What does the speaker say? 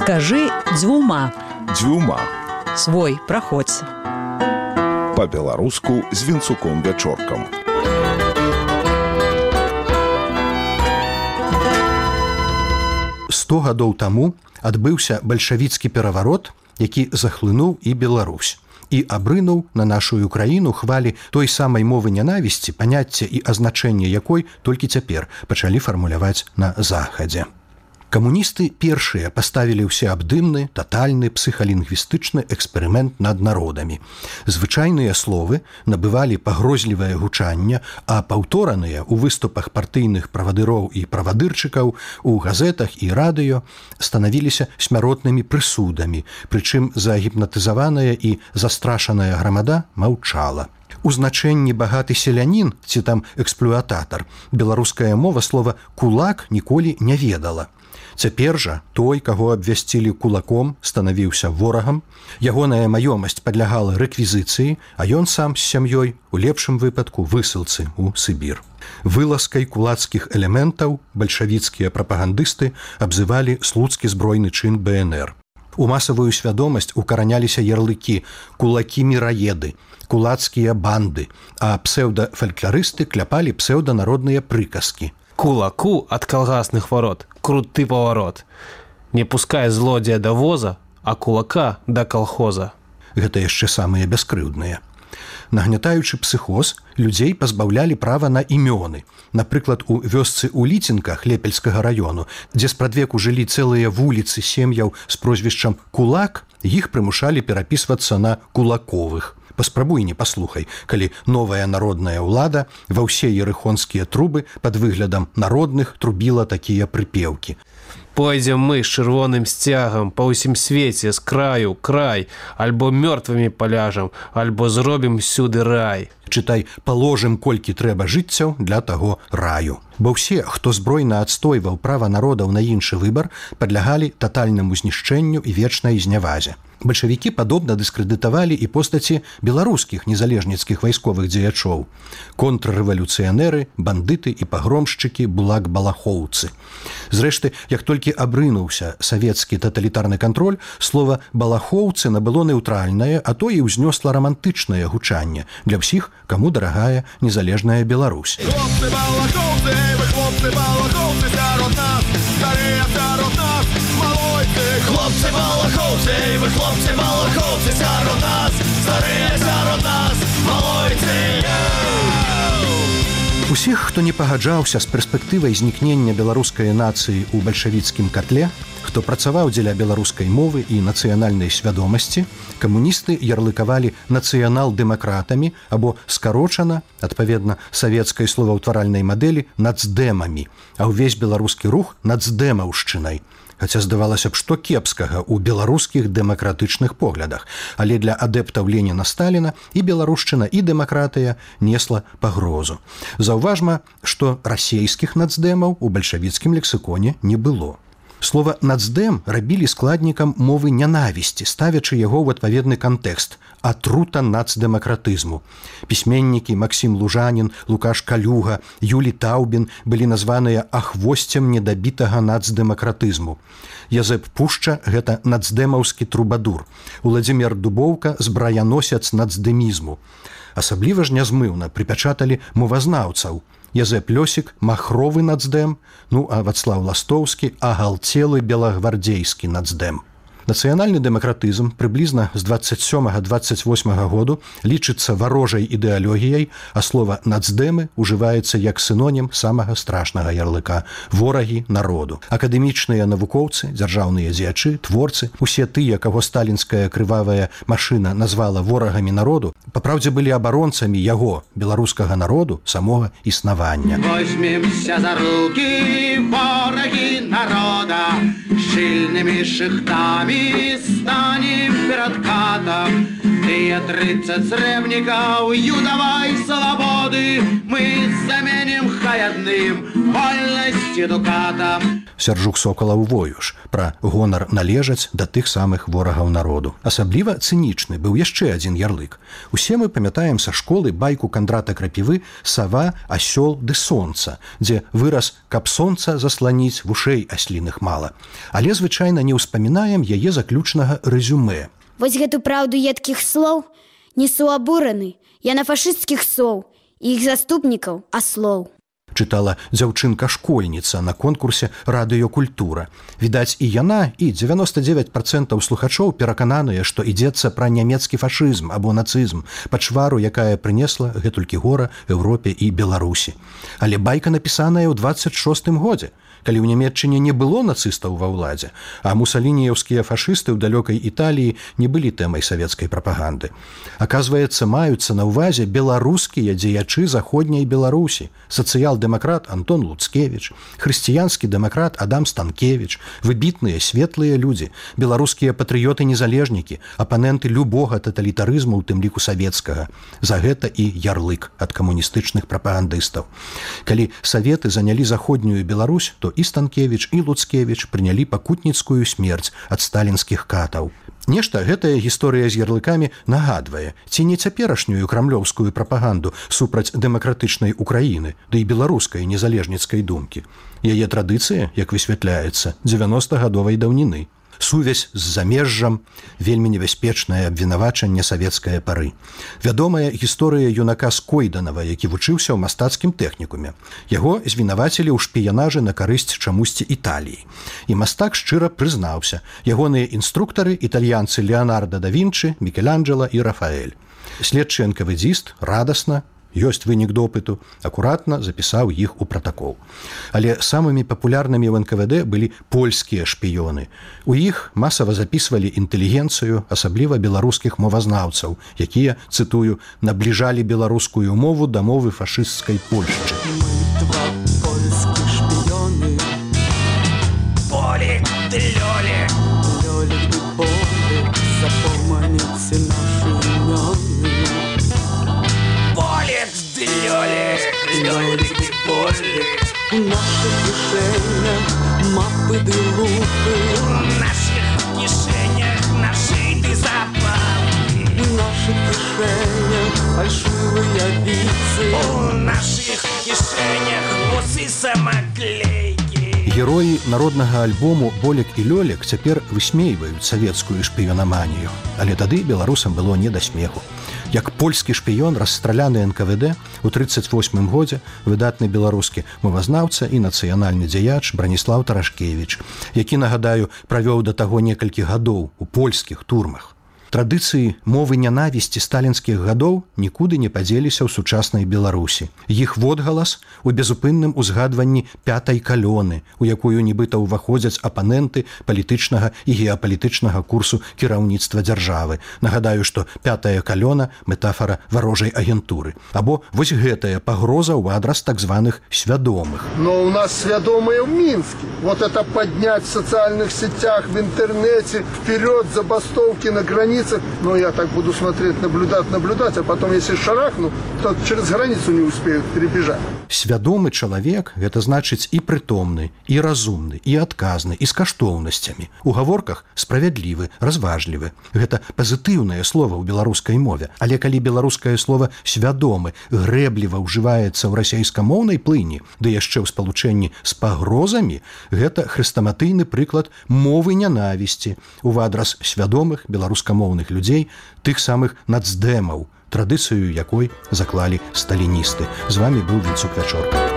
Скажи дзвюма. Дзвюма. Свой, праходзь. Па-беларуску з Вінцуком Вячоркам. Сто гадоў таму адбыўся бальшавіцкі пераварот, які захлынуў і Беларусь. І абрынуў на нашу краіну хвалі той самай мовы нянавісці, паняцце і азначэнне якой толькі цяпер пачалі фармуляваць на захадзе. Камуністы першыя паставілі ўсеабдымны, татальны псіхалінгвістычны эксперымент над народамі. Звычайныя словы набывалі пагрозлівае гучанне, а паўтораныя ў выступах партыйных правадыроў і правадырчыкаў у газетах і радыё станавіліся смяротнымі прысудамі, прычым загіпнатызаваная і застрашаная грамада маўчала. У значэнні багаты селянін ці там эксплуататар беларуская мова слова «кулак» ніколі не ведала. Цяпер жа той, каго абвясцілі кулаком, станавіўся ворагам, ягоная маёмасць падлягала рэквізіцыі, а ён сам з сям'ёй, у лепшым выпадку, высылцы ў Сібір. Вылазкай кулацкіх элементаў бальшавіцкія прапагандысты абзывалі слуцкі збройны чын БНР. У масавую свядомасць укараняліся ярлыкі «кулакі-міраеды», «кулацкія банды», а псеўдафалькларысты кляпалі псеўданародныя прыказкі. Кулаку от колгасных ворот круты поворот. Не пускай злодзея до воза, а кулака до колхоза. Гэта яшчэ самыя бяскрыўдныя. Нагнятаючы псіхоз, людзей пазбаўлялі права на імёны. Напрыклад, у вёсцы ў Ліцінках Лепельскага раёну, дзе спрадвеку жылі цэлыя вуліцы сем'яў з прозвішчам «Кулак», іх прымушалі перапісвацца на «Кулаковых». Паспрабуй не паслухай, калі новая народная ўлада ва ўсе ерыхонскія трубы пад выглядам народных трубіла такія прыпеўкі. Пойдзем мы з чырвоным сцягам па ўсім свеце з краю край, альбо мёртвымі паляжам, альбо зробім сюды рай. Чытай, паложым колькі трэба жыццяў для таго раю. Бо ўсе, хто збройна адстойваў права народаў на іншы выбар, падлягалі татальнаму знішчэнню і вечнай знявазе. Бальшавікі падобна дыскрэдытавалі і постаці беларускіх незалежніцкіх вайсковых дзеячоў. Контррэвалюцыянеры, бандыты і пагромшчыкі, булак-балахоўцы. Зрэшты, як толькі абрынуўся савецкі таталітарны кантроль, слова «балахоўцы» набыло неўтральнае, а то і ўзнёсла рамантычнае гучанне для ўсіх, каму дарагая незалежная Беларусь. Хлопцы-балахоўцы, вы хлопцы-балахоўцы сярод нас, старыя сярод нас, малойцы. Хлопцы-балахоўцы, вы хлопцы-балахоўцы сярод нас, старыя сярод нас, малойцы. Усіх, хто не пагаджаўся з перспектывай знікнення беларускай нацыі ў бальшавіцкім катле, хто працаваў дзеля беларускай мовы і нацыянальнай свядомасці, камуністы ярлыкавалі нацыянал-дэмакратамі або скарочана, адпаведна савецкай словаўтваральнай мадэлі, нацдэмамі, а ўвесь беларускі рух нацдэмаўшчынай. Хаця здавалася б, што кепскага ў беларускіх дэмакратычных поглядах, але для адэптаў Леніна-Сталіна і беларушчына, і дэмакратыя несла пагрозу. Заўважма, што расейскіх нацдэмаў у бальшавіцкім лексіконе не было. Слова «нацдэм» рабілі складнікам мовы нянавісці, ставячы яго ў адпаведны кантэкст – атрута нацдэмакратызму. Пісьменнікі Максім Лужанін, Лукаш Калюга, Юлі Таўбін былі названыя ахвосцем недабітага нацдэмакратызму. Язэп Пушча – гэта нацдэмаўскі трубадур. Уладзімір Дубоўка – збраяносец нацдэмізму. Асабліва ж нязмыўна прыпячаталі мовазнаўцаў. Язэп Лёсік – махровы нацдэм, ну а Вацлаў Ластоўскі – агалцелы белагвардзейскі нацдэм. Нацыянальны дэмакратызм прыблізна з 27-28 году лічыцца варожай ідэалогіяй, а слова «нацдэмы» ужываецца як сінонім самага страшнага ярлыка – ворагі народу. Акадэмічныя навукоўцы, дзяржаўныя дзеячы, творцы, усе тыя, каго сталінская крывавая машына назвала ворагамі народу, папраўдзе былі абаронцамі яго, беларускага народу, самога існавання. Возьмемся за руки, ворагі народа, шчыльнымі шыхтамі станем перад катам. Тыя 30 зрэбнікаў юдавай свабоды мы заменім хай адным вольнасць дукатам. Сяржук Сокалаў Воюш пра гонар належаць да тых самых ворагаў народу. Асабліва цынічны быў яшчэ адзін ярлык. Усе мы памятаем са школы байку Кандрата Крапівы «Сава, асёл ды сонца», дзе выраз «каб сонца засланіць, вушэй асліных мала». Але звычайна не ўспамінаем яе заключнага рэзюмэ. Вось гэту праўду едкіх слоў несу абураны я на фашысцкіх соў і іх заступнікаў аслоў. Чытала дзяўчынка-школьніца на конкурсе «Радыёкультура». Відаць, і яна, і 99% слухачоў перакананыя, што ідзецца пра нямецкі фашызм або нацызм, пачвару, якая прынесла гэтулькі гора Еўропе і Беларусі. Але байка напісаная ў 26-м годзе, калі ў Нямецчыне не было нацыстаў ва ўладзе, а мусалініеўскія фашысты ў далёкай Італіі не былі тэмай савецкай прапаганды. Аказваецца, маюцца на ўвазе беларускія дзеячы заходняй Беларусі, сацыял-дэмакрат Антон Луцкевіч, хрысціянскі дэмакрат Адам Станкевіч, выбітныя светлыя людзі, беларускія патрыёты-незалежнікі, апаненты любога таталітарызму, у тым ліку савецкага. За гэта і ярлык ад камуністычных прапагандыстаў. Калі саветы занялі заходнюю Беларусь, то і Станкевіч, і Луцкевіч прынялі пакутніцкую смерць ад сталінскіх катаў. Нешта гэтая гісторыя з ярлыкамі нагадвае, ці не цяперашнюю крамлёўскую прапаганду супраць дэмакратычнай Украіны, ды і беларускай незалежніцкай думкі. Яе традыцыя, як высвятляецца, 90-гадовай даўніны. Сувязь з замежжам, вельмі небяспечнае абвінавачанне савецкае пары. Вядомая гісторыя юнака Скойданава, які вучыўся ў мастацкім тэхнікуме. Яго звінавацілі ў шпіянажы на карысць чамусьці Італіі. І мастак шчыра прызнаўся. Ягоныя інструктары – італьянцы Леонардо да Вінчы, Мікеланджела і Рафаэль. Следчы НКВДзіст радасна, ёсць вынік допыту, акуратна запісаў іх у пратакол. Але самымі папулярнымі ў НКВД былі польскія шпіёны. У іх масава запісвалі інтэлігенцыю, асабліва беларускіх мовазнаўцаў, якія, цытую, набліжалі беларускую мову да мовы фашысцкай Польшчы. Два польскіх шпіёны. Полік ды Лёлік. Лёлік ды Полік, запоманіце нашы імёны. Полік ды Лёлік, Лёлік ды Полік. У нашых кішэнях мапы ды лупы. У нашых кішэнях ножы ды запалы. У нашых кішэнях фальшывыя віцы. У нашых кішэнях вусы самаклейкі. Героі народнага альбому «Болік і Лёлік» цяпер высмейваюць савецкую шпіёнаманію, але тады беларусам было не да смеху. Як польскі шпіён, расстраляны НКВД у 1938 годзе выдатны беларускі мовазнаўца і нацыянальны дзеяч Браніслаў Тарашкевіч, які, нагадаю, правёў да таго некалькі гадоў у польскіх турмах. Традыцыі мовы нянавісці сталінскіх гадоў нікуды не падзеліся ў сучаснай Беларусі. Іх водгалас у безупынным узгадванні пятай калёны, у якую нібыта ўваходзяць апаненты палітычнага і геапалітычнага курсу кіраўніцтва дзяржавы. Нагадаю, што пятая калёна – метафара варожай агентуры. Або вось гэтая пагроза ў адрас так званых свядомых. Но у нас свядомые в Минске. Вот это поднять в социальных сетях, в интернете, вперед, забастовки на границе. Но я так буду смотреть, наблюдать, а потом, если шарахну, то через границу не успеют перебежать. Свядомы чалавек – гэта значыць і прытомны, і разумны, і адказны, і з каштоўнасцямі. У гаворках справядлівы, разважлівы. Гэта пазітыўнае слова ў беларускай мове. Але калі беларускае слова «свядомы» грэбліва ўжываецца ў расейскамоўнай плыні, ды яшчэ ў спалучэнні з пагрозамі, гэта хрэстаматыйны прыклад мовы нянавісці ў адрас свядомых беларускамоўных людзей, тых самых нацдэмаў, традыцыю якой заклалі сталіністы. З вами быў Вінцук Вячорка.